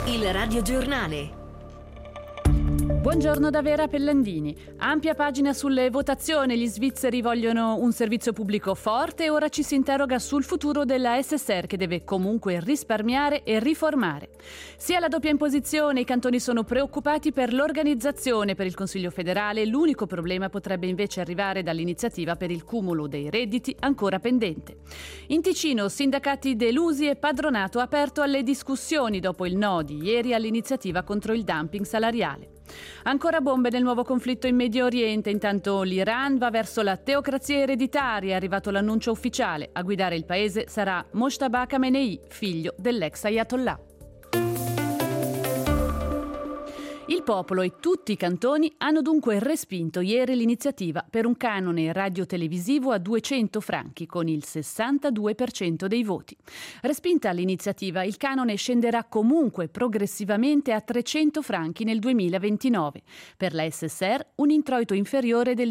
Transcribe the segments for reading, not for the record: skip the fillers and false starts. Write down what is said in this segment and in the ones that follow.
Il radiogiornale. Buongiorno da Vera Pellandini. Ampia pagina sulle votazioni. Gli svizzeri vogliono un servizio pubblico forte e ora ci si interroga sul futuro della SSR, che deve comunque risparmiare e riformare. Sia la doppia imposizione, i cantoni sono preoccupati per l'organizzazione per il Consiglio federale. L'unico problema potrebbe invece arrivare dall'iniziativa per il cumulo dei redditi ancora pendente. In Ticino, sindacati delusi e padronato aperto alle discussioni dopo il no di ieri all'iniziativa contro il dumping salariale. Ancora bombe nel nuovo conflitto in Medio Oriente. Intanto l'Iran va verso la teocrazia ereditaria. È arrivato l'annuncio ufficiale. A guidare il paese sarà Mojtaba Khamenei, figlio dell'ex Ayatollah. Il popolo e tutti i cantoni hanno dunque respinto ieri l'iniziativa per un canone radiotelevisivo a 200 franchi con il 62% dei voti. Respinta l'iniziativa, il canone scenderà comunque progressivamente a 300 franchi nel 2029. Per la SSR un introito inferiore del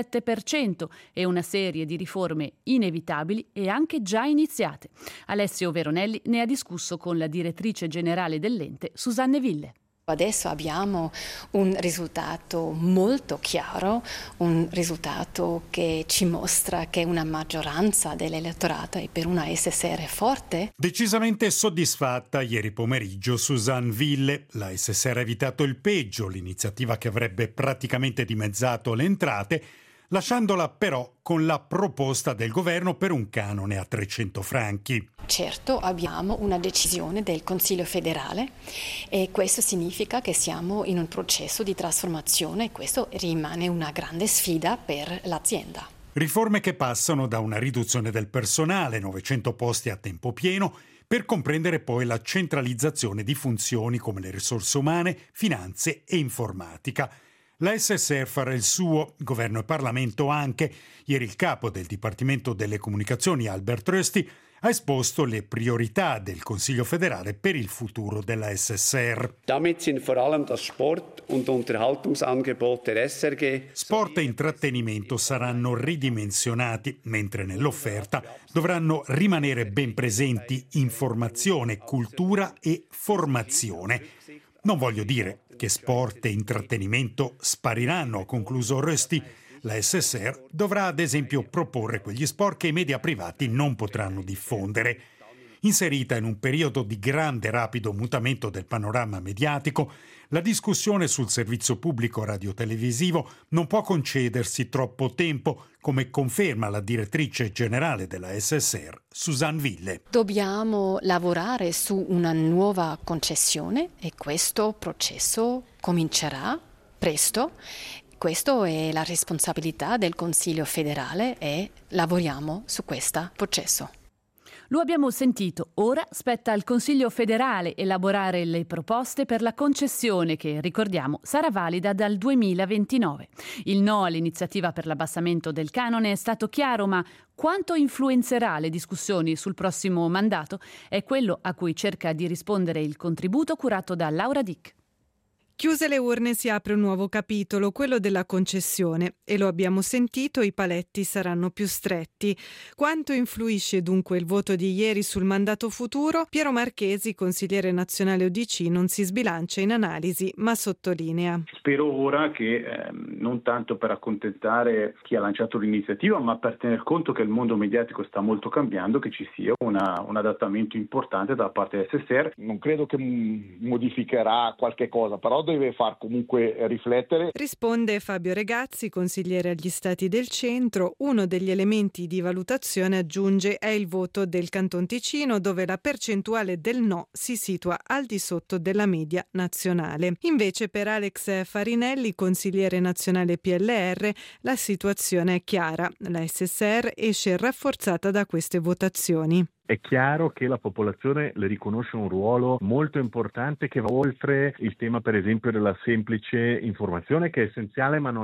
17% e una serie di riforme inevitabili e anche già iniziate. Alessio Veronelli ne ha discusso con la direttrice generale dell'ente, Susanne Ville. Adesso abbiamo un risultato molto chiaro, un risultato che ci mostra che una maggioranza dell'elettorato è per una SSR forte. Decisamente soddisfatta ieri pomeriggio Susanne Ville. La SSR ha evitato il peggio, l'iniziativa che avrebbe praticamente dimezzato le entrate, lasciandola però con la proposta del governo per un canone a 300 franchi. Certo, abbiamo una decisione del Consiglio federale e questo significa che siamo in un processo di trasformazione e questo rimane una grande sfida per l'azienda. Riforme che passano da una riduzione del personale, 900 posti a tempo pieno, per comprendere poi la centralizzazione di funzioni come le risorse umane, finanze e informatica. La SSR farà il suo, governo e Parlamento anche. Ieri il capo del Dipartimento delle Comunicazioni, Albert Rösti, ha esposto le priorità del Consiglio federale per il futuro della SSR. Damit sind vor allem das Sport- und Unterhaltungsangebot der SRG. Sport e intrattenimento saranno ridimensionati, mentre nell'offerta dovranno rimanere ben presenti informazione, cultura e formazione. Non voglio dire che sport e intrattenimento spariranno, ha concluso Rösti. La SSR dovrà ad esempio proporre quegli sport che i media privati non potranno diffondere. Inserita in un periodo di grande e rapido mutamento del panorama mediatico, la discussione sul servizio pubblico radiotelevisivo non può concedersi troppo tempo, come conferma la direttrice generale della SSR, Susanne Ville. Dobbiamo lavorare su una nuova concessione e questo processo comincerà presto. Questa è la responsabilità del Consiglio federale e lavoriamo su questo processo. Lo abbiamo sentito, ora spetta al Consiglio federale elaborare le proposte per la concessione che, ricordiamo, sarà valida dal 2029. Il no all'iniziativa per l'abbassamento del canone è stato chiaro, ma quanto influenzerà le discussioni sul prossimo mandato è quello a cui cerca di rispondere il contributo curato da Laura Dick. Chiuse le urne si apre un nuovo capitolo, quello della concessione, e lo abbiamo sentito, i paletti saranno più stretti. Quanto influisce dunque il voto di ieri sul mandato futuro? Piero Marchesi, consigliere nazionale UDC, non si sbilancia in analisi, ma sottolinea. Spero ora che, non tanto per accontentare chi ha lanciato l'iniziativa, ma per tener conto che il mondo mediatico sta molto cambiando, che ci sia un adattamento importante da parte dell'SSR. Non credo che modificherà qualche cosa, però deve far comunque riflettere. Risponde Fabio Regazzi, consigliere agli Stati del Centro. Uno degli elementi di valutazione, aggiunge, è il voto del Canton Ticino, dove la percentuale del no si situa al di sotto della media nazionale. Invece per Alex Farinelli, consigliere nazionale PLR, la situazione è chiara. La SSR esce rafforzata da queste votazioni. È chiaro che la popolazione le riconosce un ruolo molto importante che va oltre il tema, per esempio, della semplice informazione, che è essenziale, ma non è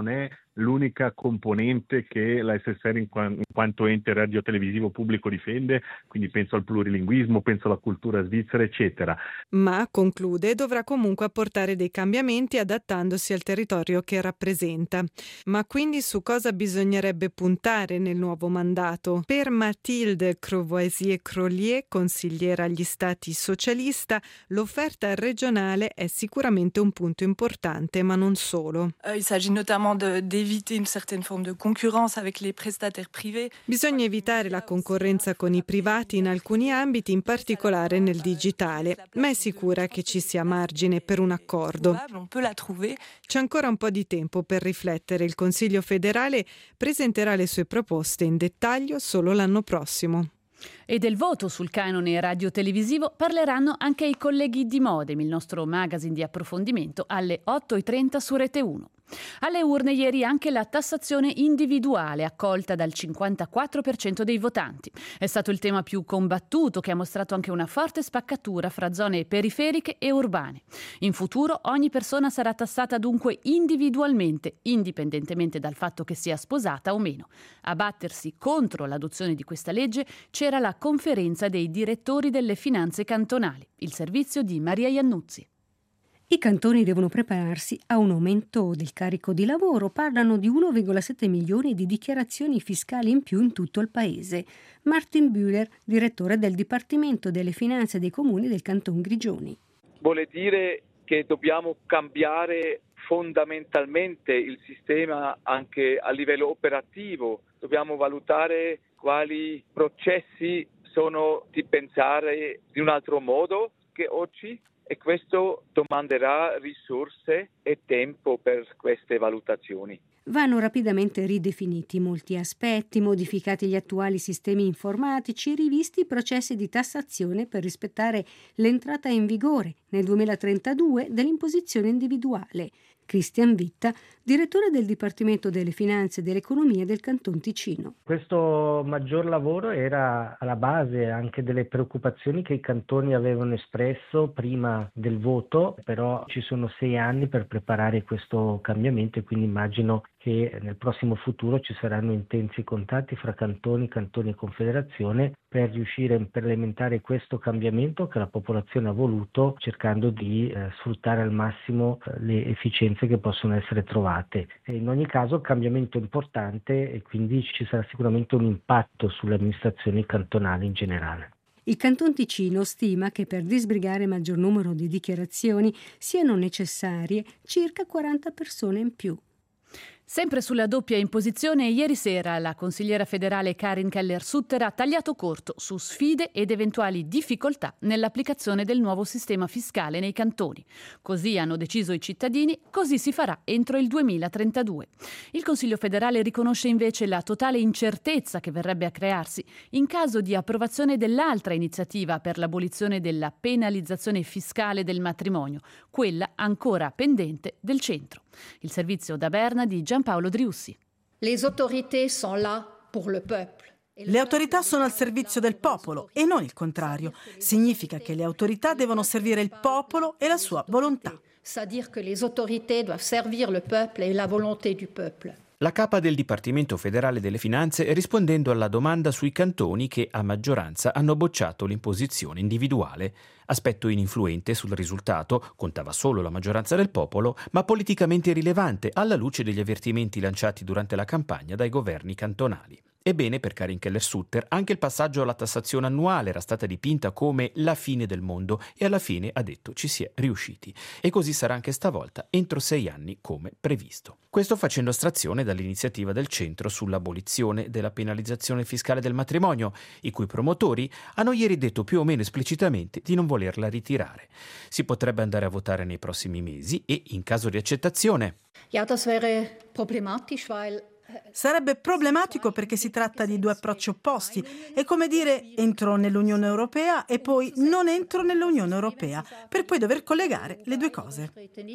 l'unica componente che la SSR in quanto ente radiotelevisivo pubblico difende, quindi penso al plurilinguismo, penso alla cultura svizzera, eccetera. Ma, conclude, dovrà comunque apportare dei cambiamenti adattandosi al territorio che rappresenta. Ma quindi su cosa bisognerebbe puntare nel nuovo mandato? Per Mathilde Crovoisier-Crollier, consigliera agli Stati socialista, l'offerta regionale è sicuramente un punto importante, ma non solo. Il s'agit notamment d'éviter une certaine forme de concurrence avec les prestataires privés. Bisogna evitare la concorrenza con i privati in alcuni ambiti, in particolare nel digitale, ma è sicura che ci sia margine per un accordo. C'è ancora un po' di tempo per riflettere. Il Consiglio federale presenterà le sue proposte in dettaglio solo l'anno prossimo. E del voto sul canone radiotelevisivo parleranno anche i colleghi di Modem, il nostro magazine di approfondimento, alle 8:30 su Rete 1. Alle urne ieri anche la tassazione individuale, accolta dal 54% dei votanti. È stato il tema più combattuto, che ha mostrato anche una forte spaccatura fra zone periferiche e urbane. In futuro ogni persona sarà tassata dunque individualmente, indipendentemente dal fatto che sia sposata o meno. A battersi contro l'adozione di questa legge c'era la conferenza dei direttori delle finanze cantonali, il servizio di Maria Iannuzzi. I cantoni devono prepararsi a un aumento del carico di lavoro. Parlano di 1,7 milioni di dichiarazioni fiscali in più in tutto il paese. Martin Bühler, direttore del Dipartimento delle Finanze dei Comuni del Canton Grigioni. Vuole dire che dobbiamo cambiare fondamentalmente il sistema anche a livello operativo. Dobbiamo valutare quali processi sono di pensare di un altro modo che oggi. E questo domanderà risorse e tempo per queste valutazioni. Vanno rapidamente ridefiniti molti aspetti, modificati gli attuali sistemi informatici e rivisti i processi di tassazione per rispettare l'entrata in vigore nel 2032 dell'imposizione individuale. Christian Vitta, direttore del Dipartimento delle Finanze e dell'Economia del Canton Ticino. Questo maggior lavoro era alla base anche delle preoccupazioni che i cantoni avevano espresso prima del voto, però ci sono 6 anni per preparare questo cambiamento e quindi immagino che nel prossimo futuro ci saranno intensi contatti fra cantoni e confederazione per riuscire a implementare questo cambiamento che la popolazione ha voluto, cercando di sfruttare al massimo le efficienze che possono essere trovate. E in ogni caso cambiamento importante e quindi ci sarà sicuramente un impatto sulle amministrazioni cantonali in generale. Il Canton Ticino stima che per disbrigare maggior numero di dichiarazioni siano necessarie circa 40 persone in più. Sempre sulla doppia imposizione, ieri sera la consigliera federale Karin Keller-Sutter ha tagliato corto su sfide ed eventuali difficoltà nell'applicazione del nuovo sistema fiscale nei cantoni. Così hanno deciso i cittadini, così si farà entro il 2032. Il Consiglio federale riconosce invece la totale incertezza che verrebbe a crearsi in caso di approvazione dell'altra iniziativa per l'abolizione della penalizzazione fiscale del matrimonio, quella ancora pendente del centro. Il servizio da Berna di Giampaolo Driussi. Le autorità sono là per le peuple. Le autorità sono al servizio del popolo e non il contrario. Significa che le autorità devono servire il popolo e la sua volontà. C'est-à-dire que les autorités doivent servir le peuple et la volonté du peuple. La capa del Dipartimento federale delle Finanze rispondendo alla domanda sui cantoni che a maggioranza hanno bocciato l'imposizione individuale. Aspetto ininfluente sul risultato, contava solo la maggioranza del popolo, ma politicamente rilevante alla luce degli avvertimenti lanciati durante la campagna dai governi cantonali. Ebbene, per Karin Keller-Sutter, anche il passaggio alla tassazione annuale era stata dipinta come la fine del mondo e alla fine, ha detto, ci si è riusciti. E così sarà anche stavolta, entro 6 anni come previsto. Questo facendo astrazione dall'iniziativa del centro sull'abolizione della penalizzazione fiscale del matrimonio, i cui promotori hanno ieri detto più o meno esplicitamente di non volerla ritirare. Si potrebbe andare a votare nei prossimi mesi e, in caso di accettazione... Ja, das wäre problematisch, weil Sarebbe problematico perché si tratta di 2 approcci opposti. È come dire entro nell'Unione Europea e poi non entro nell'Unione Europea, per poi dover collegare le 2 cose.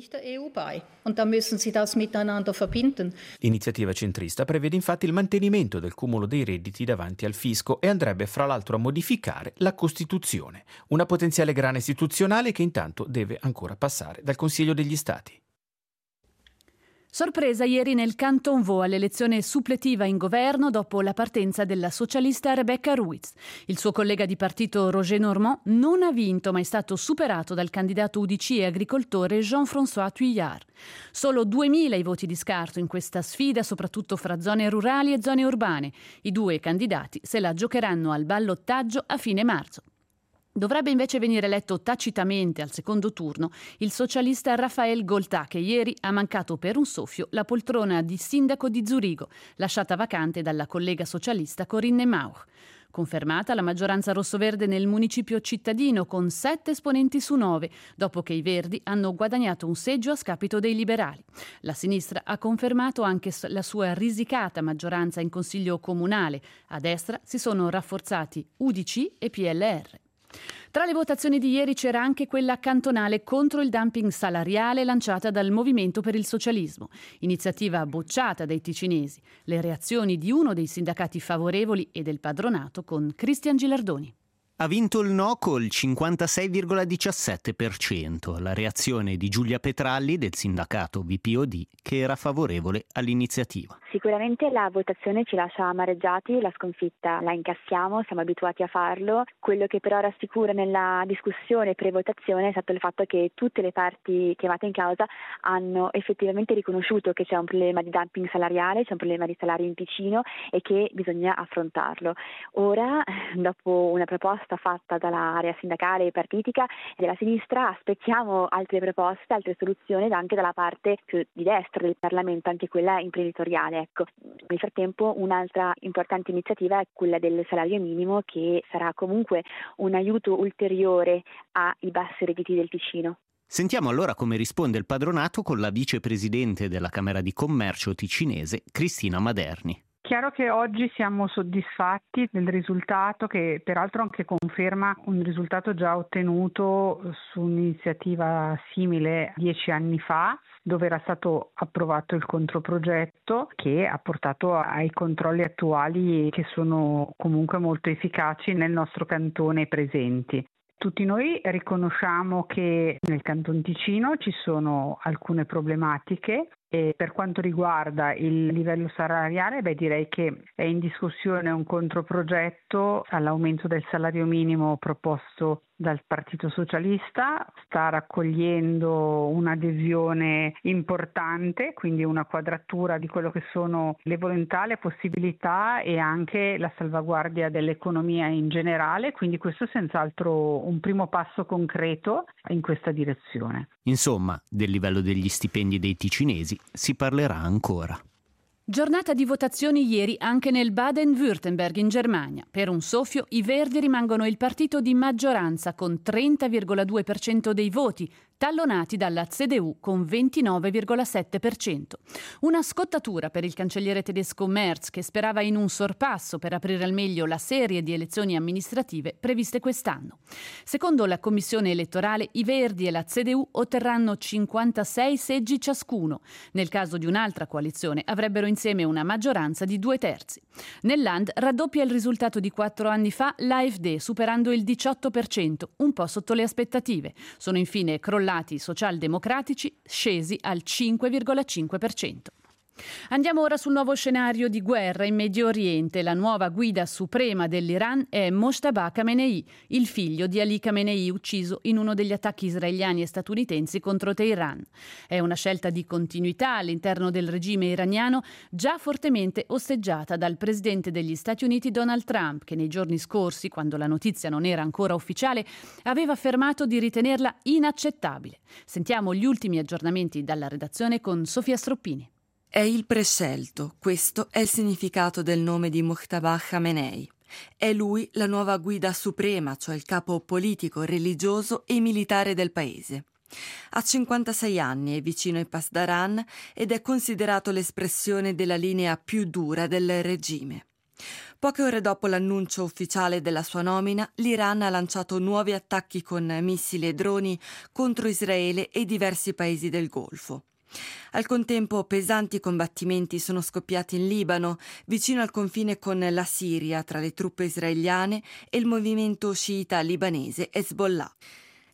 L'iniziativa centrista prevede infatti il mantenimento del cumulo dei redditi davanti al fisco e andrebbe fra l'altro a modificare la Costituzione, una potenziale grana istituzionale che intanto deve ancora passare dal Consiglio degli Stati. Sorpresa ieri nel Canton Vaud all'elezione suppletiva in governo dopo la partenza della socialista Rebecca Ruiz. Il suo collega di partito Roger Normand non ha vinto, ma è stato superato dal candidato UDC e agricoltore Jean-François Thuillard. Solo 2.000 i voti di scarto in questa sfida, soprattutto fra zone rurali e zone urbane. I due candidati se la giocheranno al ballottaggio a fine marzo. Dovrebbe invece venire eletto tacitamente al secondo turno il socialista Raphaël Golta, che ieri ha mancato per un soffio la poltrona di sindaco di Zurigo, lasciata vacante dalla collega socialista Corinne Mauch. Confermata la maggioranza rossoverde nel municipio cittadino con 7 esponenti su 9, dopo che i Verdi hanno guadagnato un seggio a scapito dei liberali. La sinistra ha confermato anche la sua risicata maggioranza in consiglio comunale. A destra si sono rafforzati UDC e PLR. Tra le votazioni di ieri c'era anche quella cantonale contro il dumping salariale lanciata dal Movimento per il Socialismo, iniziativa bocciata dai ticinesi. Le reazioni di uno dei sindacati favorevoli e del padronato con Cristian Gilardoni. Ha vinto il no col 56,17%, la reazione di Giulia Petralli del sindacato VPOD che era favorevole all'iniziativa. Sicuramente la votazione ci lascia amareggiati, la sconfitta la incassiamo, siamo abituati a farlo. Quello che però rassicura nella discussione pre-votazione è stato il fatto che tutte le parti chiamate in causa hanno effettivamente riconosciuto che c'è un problema di dumping salariale, c'è un problema di salario in Ticino e che bisogna affrontarlo. Ora, dopo una proposta fatta dall'area sindacale e partitica della sinistra, aspettiamo altre proposte, altre soluzioni anche dalla parte più di destra del Parlamento, anche quella imprenditoriale. Ecco. Nel frattempo un'altra importante iniziativa è quella del salario minimo, che sarà comunque un aiuto ulteriore ai bassi redditi del Ticino. Sentiamo allora come risponde il padronato con la vicepresidente della Camera di Commercio ticinese, Cristina Maderni. Chiaro che oggi siamo soddisfatti del risultato, che peraltro anche conferma un risultato già ottenuto su un'iniziativa simile 10 anni fa, dove era stato approvato il controprogetto che ha portato ai controlli attuali che sono comunque molto efficaci nel nostro cantone presenti. Tutti noi riconosciamo che nel Canton Ticino ci sono alcune problematiche e per quanto riguarda il livello salariale, direi che è in discussione un controprogetto all'aumento del salario minimo proposto dal Partito Socialista, sta raccogliendo un'adesione importante, quindi una quadratura di quello che sono le volontà, le possibilità e anche la salvaguardia dell'economia in generale, quindi questo è senz'altro un primo passo concreto in questa direzione. Insomma, del livello degli stipendi dei ticinesi si parlerà ancora. Giornata di votazioni ieri anche nel Baden-Württemberg in Germania. Per un soffio i Verdi rimangono il partito di maggioranza con 30,2% dei voti, tallonati dalla CDU con 29,7%. Una scottatura per il cancelliere tedesco Merz, che sperava in un sorpasso per aprire al meglio la serie di elezioni amministrative previste quest'anno. Secondo la commissione elettorale, i Verdi e la CDU otterranno 56 seggi ciascuno. Nel caso di un'altra coalizione avrebbero insieme una maggioranza di 2/3. Nel Land raddoppia il risultato di 4 anni fa l'AfD, superando il 18%, un po' sotto le aspettative. Sono infine crollati i socialdemocratici, scesi al 5,5%. Andiamo ora sul nuovo scenario di guerra in Medio Oriente. La nuova guida suprema dell'Iran è Mojtaba Khamenei, il figlio di Ali Khamenei ucciso in uno degli attacchi israeliani e statunitensi contro Teheran. È una scelta di continuità all'interno del regime iraniano, già fortemente osteggiata dal presidente degli Stati Uniti Donald Trump, che nei giorni scorsi, quando la notizia non era ancora ufficiale, aveva affermato di ritenerla inaccettabile. Sentiamo gli ultimi aggiornamenti dalla redazione con Sofia Stroppini. È il prescelto, questo è il significato del nome di Mojtaba Khamenei. È lui la nuova guida suprema, cioè il capo politico, religioso e militare del paese. Ha 56 anni, è vicino ai Pasdaran ed è considerato l'espressione della linea più dura del regime. Poche ore dopo l'annuncio ufficiale della sua nomina, l'Iran ha lanciato nuovi attacchi con missili e droni contro Israele e diversi paesi del Golfo. Al contempo pesanti combattimenti sono scoppiati in Libano, vicino al confine con la Siria, tra le truppe israeliane e il movimento sciita libanese Hezbollah.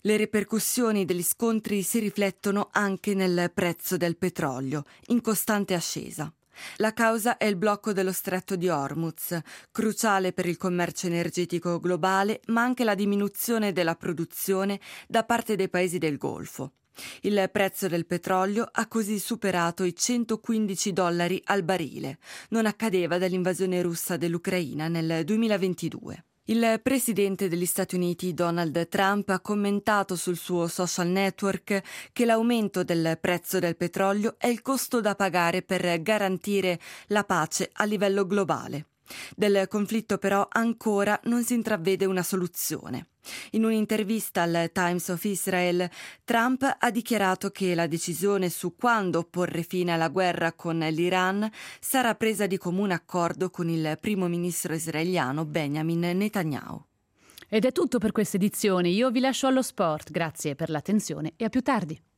Le ripercussioni degli scontri si riflettono anche nel prezzo del petrolio, in costante ascesa. La causa è il blocco dello stretto di Hormuz, cruciale per il commercio energetico globale, ma anche la diminuzione della produzione da parte dei paesi del Golfo. Il prezzo del petrolio ha così superato i $115 al barile. Non accadeva dall'invasione russa dell'Ucraina nel 2022. Il presidente degli Stati Uniti, Donald Trump, ha commentato sul suo social network che l'aumento del prezzo del petrolio è il costo da pagare per garantire la pace a livello globale. Del conflitto però ancora non si intravede una soluzione. In un'intervista al Times of Israel, Trump ha dichiarato che la decisione su quando porre fine alla guerra con l'Iran sarà presa di comune accordo con il primo ministro israeliano Benjamin Netanyahu. Ed è tutto per questa edizione. Io vi lascio allo sport. Grazie per l'attenzione e a più tardi.